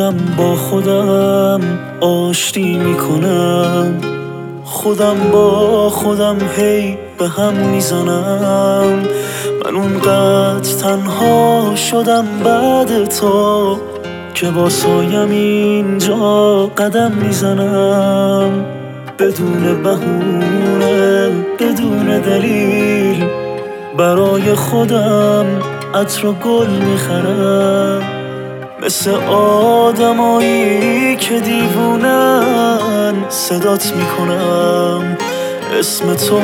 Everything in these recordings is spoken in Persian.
خودم با خودم آشتی میکنم، خودم با خودم هی به هم میزنم. من اونقدر تنها شدم بعد تو که با سایم اینجا قدم میزنم. بدون بهونه بدون دلیل برای خودم عطر و گل میخرم، مثل آدمایی که دیوونن صدات میکنم، اسم تو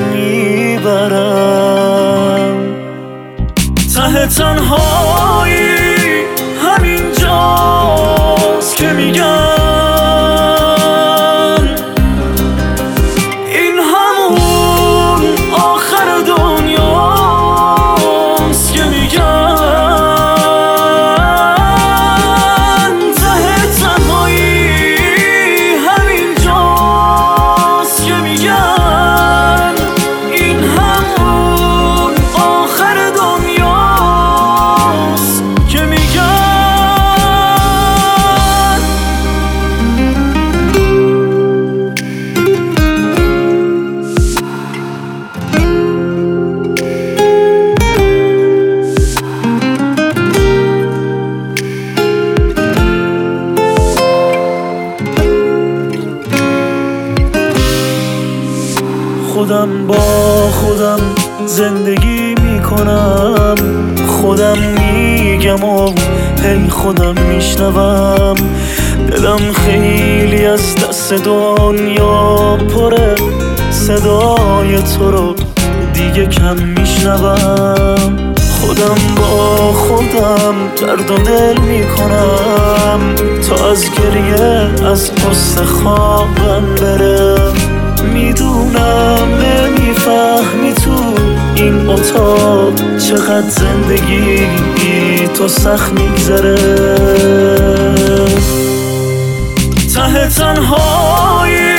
میبرم. ته تنهایی همینجاست که میگن این همون آخر دنیاست، که میگن ته تنهایی همینجاست، که میگن این همون آخر دنیاست، که میگن. خودم با خودم زندگی میکنم، خودم میگم و هی خودم میشنوم. دلم خیلی از دست دنیا پره، صدای تو رو دیگه کم میشنوم. خودم با خودم درد و دل میکنم تا از گریه از پست خوابم برم. میدونم نمیفهمی تو این اتاق چقدر زندگی تو سخت میگذره. ته تنهایی